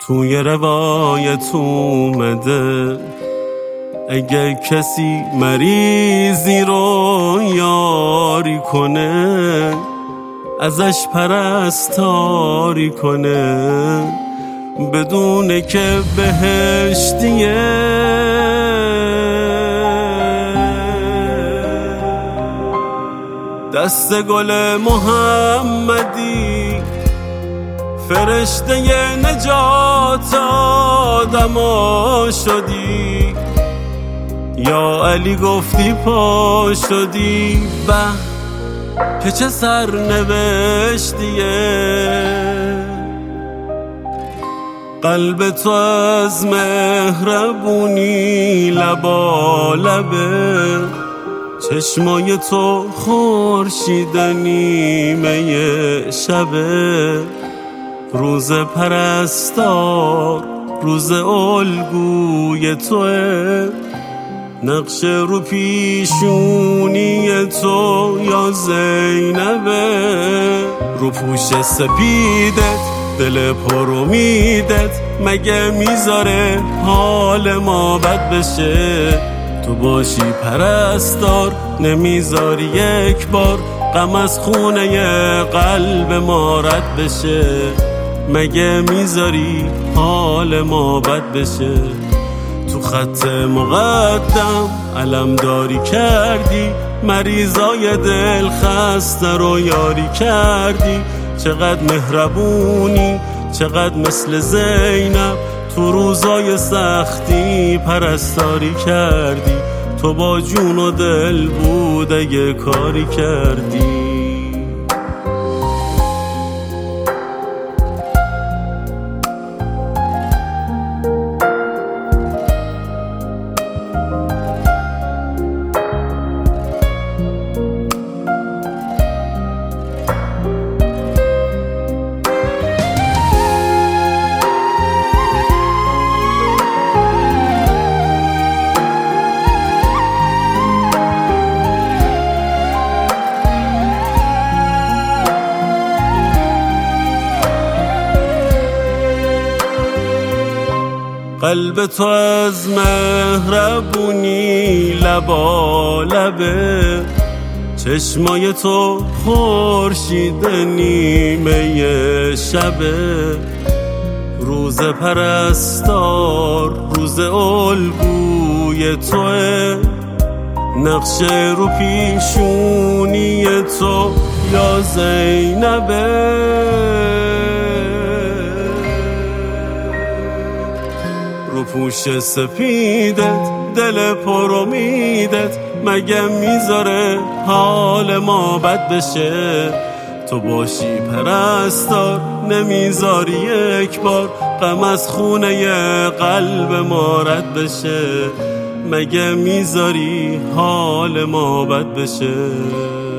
توی روایت اومده اگه کسی مریضی رو یاری کنه ازش پرستاری کنه بدونه که بهشتیه. دست گل محمدی فرشته نجات آدما شدی، یا علی گفتی پا شدی، به که چه سرنوشتیه. قلب تو از مهربونی لبا لبه، چشمای تو خورشید نیمه شبه. روز پرستار روز الگوی توه، نقش رو پیشونی تو یا زینبه. رو پوش سپیدت دل پر امیدت مگه میذاره حال ما بد بشه؟ تو باشی پرستار نمیذاری یک بار غم از خونه قلب ما رد بشه. مگه میذاری حال ما بد بشه؟ تو خط مقدم علمداری کردی، مریضای دل خسته رو یاری کردی. چقدر مهربونی چقدر مثل زینب، تو روزای سختی پرستاری کردی. تو با جون و دل بود اگه کاری کردی. قلب تو از مهربونی لبا لبه، چشمای تو خورشید نیمه شبه. روز پرستار روز الگوی توه، نقش رو پیشونی تو یا زینبه. رو پوش سپیدت دل پر امیدت مگه میذاره حال ما بد بشه؟ تو باشی پرستار نمیذاری یک بار غم از خونه قلب ما رد بشه. مگه میذاری حال ما بد بشه؟